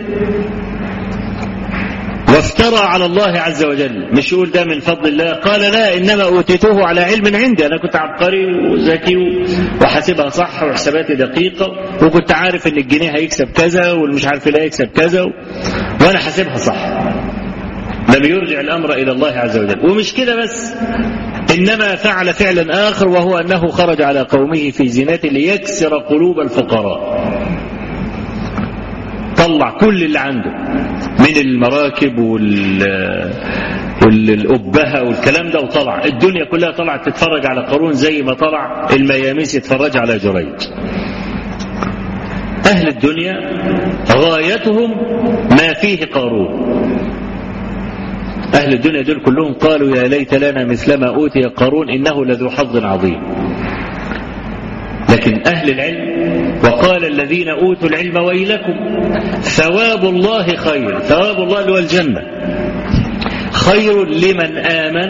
S1: وافترى على الله عز وجل، مش يقول ده من فضل الله، قال لا إنما أوتيته على علم عندي، أنا كنت عبقري وذكي وحاسبها صح وحساباتي دقيقة وكنت عارف إن الجنيه هيكسب كذا والمش عارف لا يكسب كذا وأنا حاسبها صح. لم يرجع الأمر إلى الله عز وجل. ومش كده بس، إنما فعل فعلا آخر، وهو أنه خرج على قومه في زينات ليكسر قلوب الفقراء، طلع كل اللي عنده من المراكب والأبهة والكلام ده، وطلع الدنيا كلها طلعت تتفرج على قارون زي ما طلع المياميس يتفرج على جريج. أهل الدنيا غايتهم ما فيه قارون، أهل الدنيا دول كلهم قالوا يا ليت لنا مثل ما أوتي قارون إنه لذو حظ عظيم. لكن أهل العلم وقال الذين أوتوا العلم ويلكم ثواب الله خير، ثواب الله اللي هو الجنة خير لمن آمن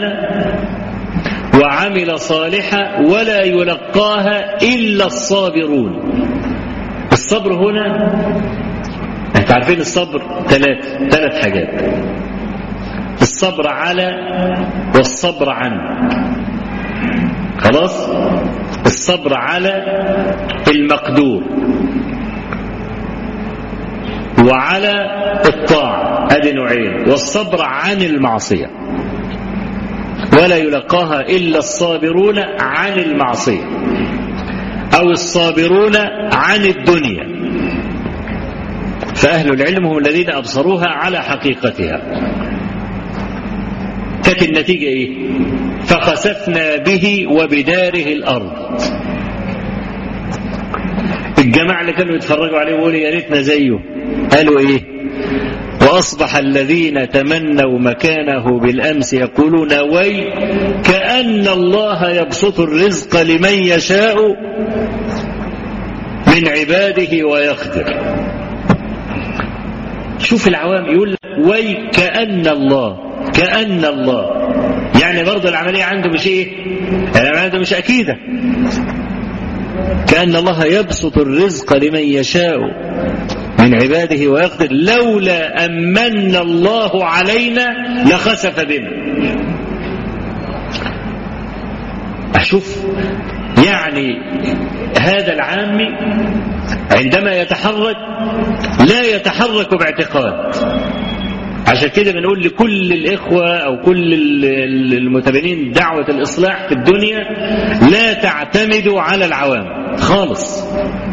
S1: وعمل صالحا ولا يلقاها إلا الصابرون. الصبر هنا انت عارفين الصبر ثلاث ثلاث حاجات: الصبر على والصبر عن، خلاص، الصبر على المقدور وعلى الطاعة، ادي نوعين، والصبر عن المعصية، ولا يلقاها إلا الصابرون عن المعصية أو الصابرون عن الدنيا. فأهل العلم هم الذين أبصروها على حقيقتها. كانت النتيجة إيه؟ فخسفنا به وبداره الأرض. الجماعة اللي كانوا يتفرجوا عليه ويقولوا يا ريتنا زيه قالوا إيه؟ وأصبح الذين تمنوا مكانه بالأمس يقولون وي كأن الله يبسط الرزق لمن يشاء من عباده ويقدر. شوف العوام يقول لك وي كأن الله كأن الله، يعني برضه العملية عنده مش ايه، العملية عنده مش أكيدة. كأن الله يبسط الرزق لمن يشاء من عباده ويقدر لولا أمن الله علينا لخسف بنا. أشوف يعني هذا العامي عندما يتحرك لا يتحرك باعتقاد. عشان كده بنقول لكل الإخوة أو كل المتبنين دعوة الإصلاح في الدنيا لا تعتمدوا على العوام خالص.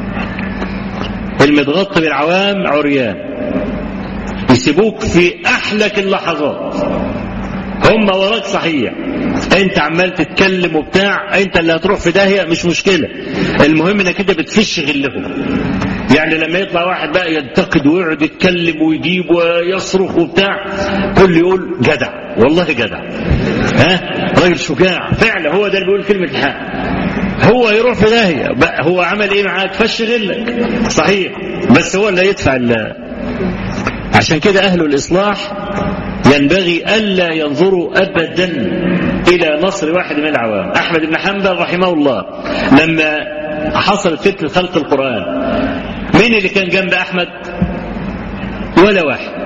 S1: المتغطى بالعوام عريان، يسيبوك في أحلك اللحظات، هم وراك صحيح، انت عمال تتكلم وبتاع، انت اللي هتروح في داهية مش مشكلة، المهم انك انت بتفش غلهم. يعني لما يطلع واحد بقى ينتقد ويقعد يتكلم ويجيب ويصرخ وبتاع، كل يقول جدع، والله جدع، ها راجل شجاع فعلا، هو ده اللي بيقول كلمة الحق، هو يروح في داهية. هو عمل ايه معاك؟ فش غلك صحيح، بس هو اللي يدفع الله. عشان كده اهل الاصلاح ينبغي ألا ينظروا أبدا إلى نصر واحد من العوام. أحمد بن حنبل رحمه الله لما حصلت فتنة خلق القرآن، مين اللي كان جنب أحمد؟ ولا واحد.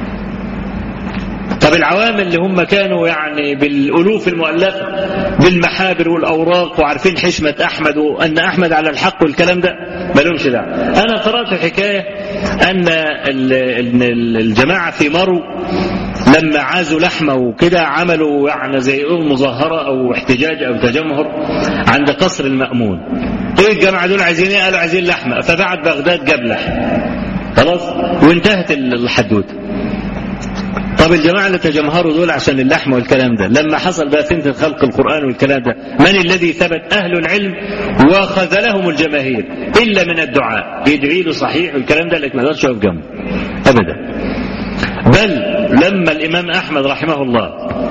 S1: طب العوام اللي هم كانوا يعني بالألوف المؤلفة بالمحابر والأوراق وعارفين حشمة أحمد وأن أحمد على الحق والكلام ده، ما لهمش دعوة. أنا قرأت الحكاية أن الجماعة في مرو لما عازوا لحمة وكده عملوا يعني زي مظاهرة أو احتجاج أو تجمهر عند قصر المأمون. إيه الجماعة دول عايزين إيه؟ قالوا عايزين لحمة، فبعد بغداد جاب لحم، خلاص وانتهت الحدوتة. طب الجماعة اللي تجمهروا دول عشان اللحمة والكلام ده، لما حصل بقى فتنة خلق القرآن والكلام ده، من الذي ثبت؟ أهل العلم وخذلهم الجماهير إلا من الدعاء، يدعي له صحيح والكلام ده، لكن ما يقدرش يقف جنبه أبدا. بل لما الإمام أحمد رحمه الله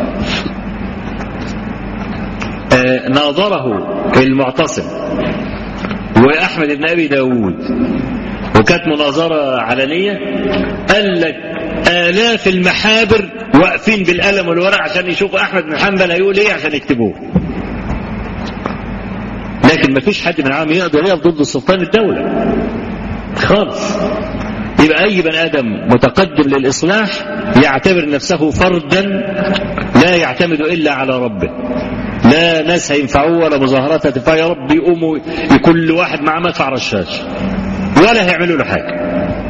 S1: آه ناظره المعتصم وأحمد بن أبي داود وكانت مناظرة علنية، قال لك آلاف المحابر واقفين بالقلم والورق عشان يشوفوا أحمد بن حنبل هيقول إيه عشان يكتبوه. لكن ما فيش حد من العام يقدر يقف ضد السلطان الدولة خالص. يبقى أي بني آدم متقدم للإصلاح يعتبر نفسه فردا لا يعتمد إلا على ربه، لا ناس هينفعوه ولا مظاهرات هتنفع، يا رب يقوموا كل واحد مع مدفع رشاش ولا هيعملوا له حاجة.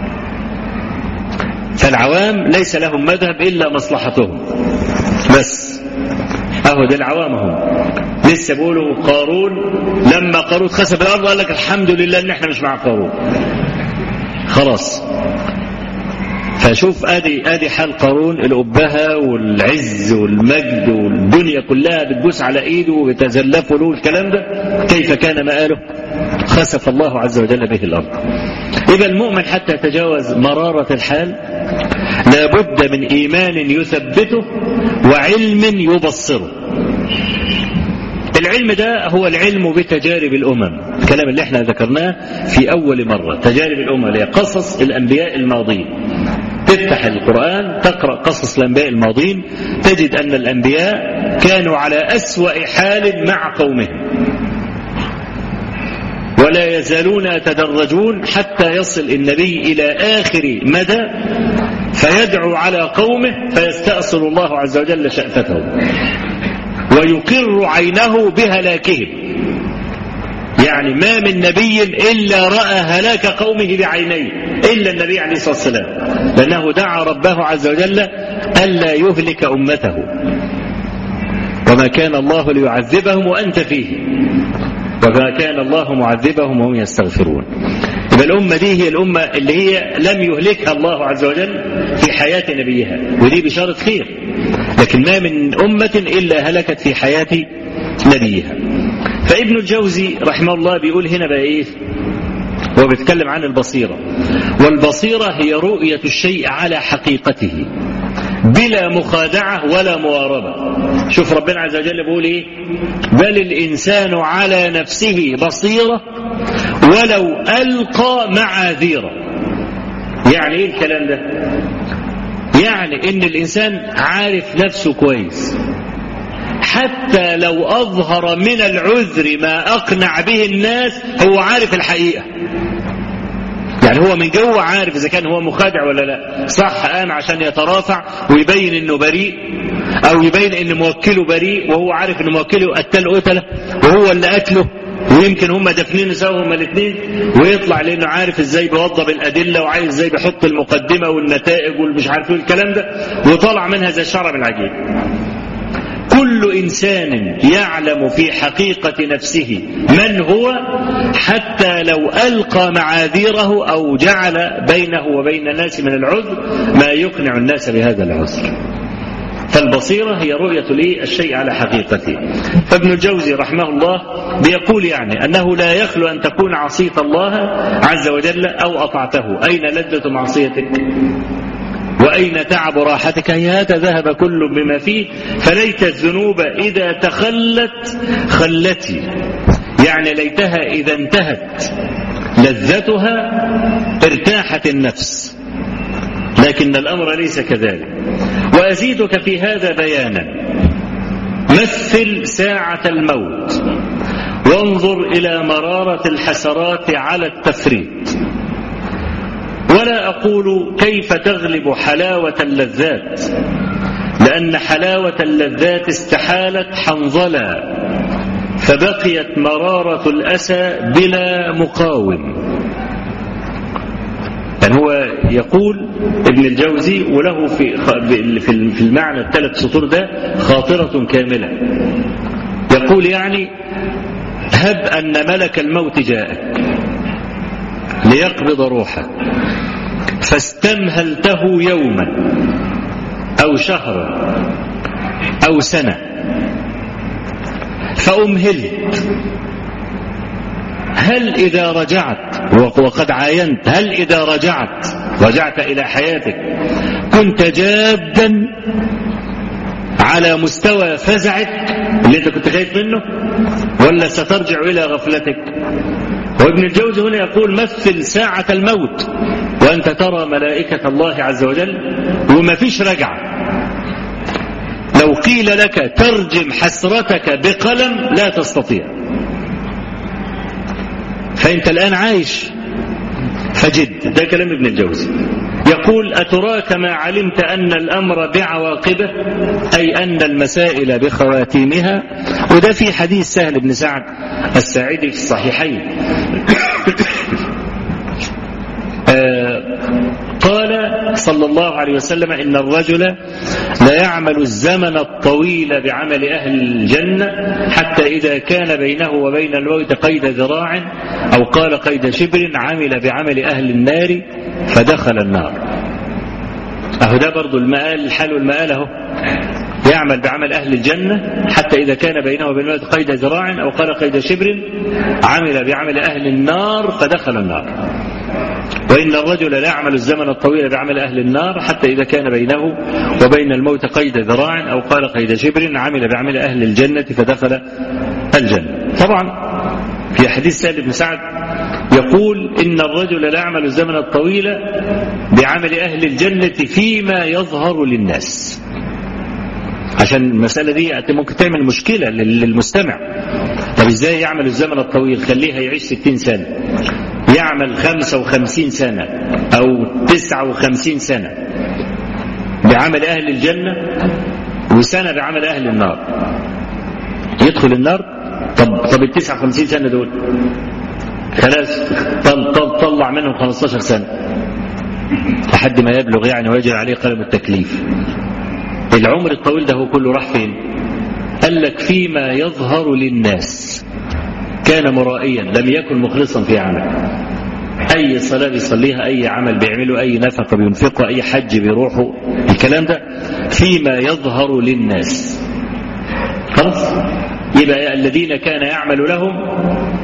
S1: فالعوام ليس لهم مذهب إلا مصلحتهم بس. أهو دي العوام هم لسه بيقولوا قارون لما قارون خسف الأرض قال لك الحمد لله إن احنا مش مع قارون، خلاص. فشوف ادي ادي حال قارون، الأبهة والعز والمجد والدنيا كلها بتبوس على ايده وبتزلفوا له الكلام ده، كيف كان مآله؟ خسف الله عز وجل به الأرض. إذا المؤمن حتى يتجاوز مرارة الحال لابد من إيمان يثبته وعلم يبصره. العلم ده هو العلم بتجارب الأمم، الكلام اللي احنا ذكرناه في أول مرة، تجارب الأمم اللي هي قصص الأنبياء الماضين. تفتح القرآن تقرأ قصص الأنبياء الماضين تجد أن الأنبياء كانوا على أسوأ حال مع قومهم، ولا يزالون يتدرجون حتى يصل النبي إلى آخر مدى فيدعو على قومه فيستأصل الله عز وجل شأفته ويقر عينه بهلاكهم. يعني ما من نبي إلا رأى هلاك قومه بعينيه إلا النبي عليه الصلاة والسلام، لأنه دعا ربه عز وجل ألا يهلك أمته، وما كان الله ليعذبهم وأنت فيه، وما كان الله معذبهم وهم يستغفرون. يبقى الأمة دي هي الأمة اللي هي لم يهلكها الله عز وجل في حياة نبيها، ودي بشارة خير. لكن ما من أمة إلا هلكت في حياة نبيها. فابن الجوزي رحمه الله بيقول هنا بقى إيه؟ هو بيتكلم عن البصيرة، والبصيرة هي رؤية الشيء على حقيقته بلا مخادعة ولا مواربة. شوف ربنا عز وجل بيقول ايه؟ بل الإنسان على نفسه بصيرة ولو ألقى معاذيره. يعني ايه الكلام ده؟ يعني ان الإنسان عارف نفسه كويس، حتى لو أظهر من العذر ما أقنع به الناس هو عارف الحقيقة. يعني هو من جوه عارف إذا كان هو مخادع ولا لا. صح قام عشان يترافع ويبين إنه بريء، أو يبين إن موكله بريء وهو عارف إن موكله قتل قتله وهو اللي قتله، ويمكن هم دفنين سوا هما الاثنين، ويطلع لأنه عارف إزاي بيوضب الأدلة وعارف إزاي بيحط المقدمة والنتائج والمش عارف ايه الكلام ده، وطلع منها زي الشرب العجيب. كل إنسان يعلم في حقيقة نفسه من هو، حتى لو ألقى معاذيره أو جعل بينه وبين الناس من العذر ما يقنع الناس بهذا العذر. فالبصيرة هي رؤية الشيء على حقيقته. فابن الجوزي رحمه الله بيقول يعني أنه لا يخلو أن تكون عصيت الله عز وجل أو أطعته. أين لذة معصيتك؟ وأين تعب راحتك؟ هيهات ذهب كل بما فيه، فليت الذنوب إذا تخلت خلتي. يعني ليتها إذا انتهت لذتها ارتاحت النفس، لكن الأمر ليس كذلك. وأزيدك في هذا بيانا: مثل ساعة الموت وانظر إلى مرارة الحسرات على التفريط. ولا أقول كيف تغلب حلاوة اللذات، لأن حلاوة اللذات استحالت حنظلا، فبقيت مرارة الأسى بلا مقاوم. يعني هو يقول ابن الجوزي، وله في في المعنى الثلاث سطور ده خاطرة كاملة. يقول يعني: هب أن ملك الموت جاءك ليقبض روحك، فاستمهلته يوما أو شهرا أو سنة، فأمهلت، هل إذا رجعت وقد عاينت، هل إذا رجعت رجعت إلى حياتك كنت جادا على مستوى فزعك اللي أنت كنت خايف منه، ولا سترجع إلى غفلتك؟ وابن الجوزي هنا يقول: مثل ساعة الموت وأنت ترى ملائكة الله عز وجل وما فيش رجعة. لو قيل لك ترجم حسرتك بقلم لا تستطيع، فأنت الآن عايش فجد. ده كلام ابن الجوزي. يقول: أتراك ما علمت أن الأمر بعواقبه، أي أن المسائل بخواتيمها. وده في حديث سهل بن سعد الساعدي في الصحيحين. قال صلى الله عليه وسلم: إن الرجل لا يعمل الزمن الطويل بعمل أهل الجنة حتى إذا كان بينه وبين الموت قيد ذراع، أو قال قيد شبر، عمل بعمل أهل النار فدخل النار. أهو ده برضو المآل، الحال والمآل أهو. يعمل بعمل أهل الجنة حتى إذا كان بينه وبين الموت قيد ذراع، أو قال قيد شبر، عمل بعمل أهل النار فدخل النار. وإن الرجل لا يعمل الزمن الطويل بعمل أهل النار حتى إذا كان بينه وبين الموت قيد ذراع، أو قال قيد شبر، عمل بعمل أهل الجنة فدخل الجنة. طبعا في حديث سهل بن سعد يقول: إن الرجل لا يعمل الزمن الطويل بعمل أهل الجنة فيما يظهر للناس. عشان المسألة دي ممكن تعمل مشكلة للمستمع. طب إزاي يعمل الزمن الطويل؟ خليها يعيش ستين سنة، يعمل خمسة وخمسين سنة أو تسعة وخمسين سنة بعمل أهل الجنة وسنة بعمل أهل النار، يدخل النار. طب طب التسعة وخمسين سنة دول خلاص طل طل طلع منهم خمستاشر سنة لحد ما يبلغ يعني ويجري عليه قلم التكليف. العمر الطويل ده هو كله راح فين؟ قال لك: فيما يظهر للناس. كان مرائيا، لم يكن مخلصا في عمل. أي صلاة بيصليها، أي عمل بيعمله، أي نفقة بينفقه، أي حج بيروحه، الكلام ده فيما يظهر للناس. خلاص، يبقى الذين كان يعمل لهم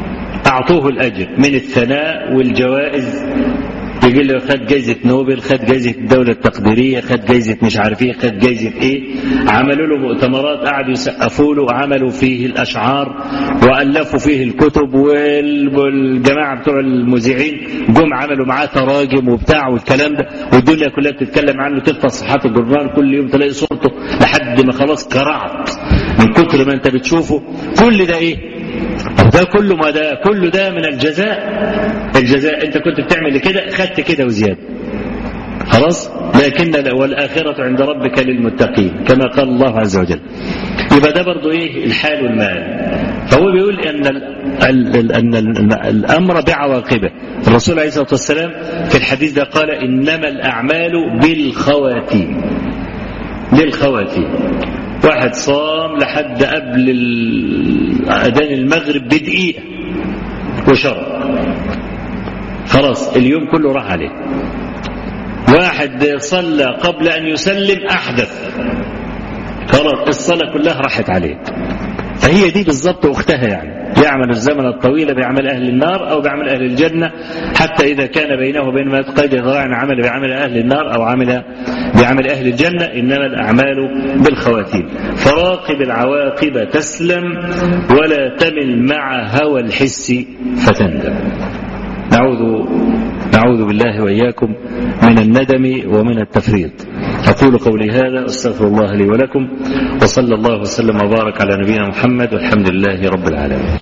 S1: أعطوه الأجر من الثناء والجوائز، يقول له خد جايزة نوبل، خد جايزة الدولة التقديرية، خد جايزة مش عارف ايه، خد جايزة ايه. عملوا له مؤتمرات قعدوا يسقفوا له، وعملوا فيه الأشعار وألفوا فيه الكتب، والجماعة بتوع المذيعين جم عملوا معاه تراجم وبتاع والكلام ده، والدنيا كلها بتتكلم عنه، تفتح صفحات الجرنان كل يوم تلاقي صورته لحد ما خلاص كرعت من كتر ما انت بتشوفه. كل ده ايه؟ ده كله ما ده كله ده من الجزاء. الجزاء انت كنت بتعمل كده، خدت كده وزياده خلاص. لكن والآخرة عند ربك للمتقين كما قال الله عز وجل. يبقى ده برضو ايه؟ الحال والمال. فهو بيقول ان ال ان الامر بعواقبه. الرسول عليه الصلاه والسلام في الحديث ده قال انما الاعمال بالخواتيم. بالخواتيم. واحد صام لحد قبل أذان المغرب بدقيقة وشرب، خلاص اليوم كله راح عليه. واحد صلى قبل أن يسلم أحدث، خلاص الصلاة كلها راحت عليه. فهي دي بالضبط أختها، يعني يعمل الزمن الطويل بعمل أهل النار أو بعمل أهل الجنة، حتى إذا كان بينه وبين ما قيد ذراع عمل بعمل أهل النار أو عمل بعمل أهل الجنة. إنما الأعمال بالخواتيم. فراقب العواقب تسلم ولا تمل مع هوى الحس فتندم. نعوذ نعوذ بالله وإياكم من الندم ومن التفريط. أقول قولي هذا أستغفر الله لي ولكم، وصلى الله وسلم وبارك على نبينا محمد، والحمد لله رب العالمين.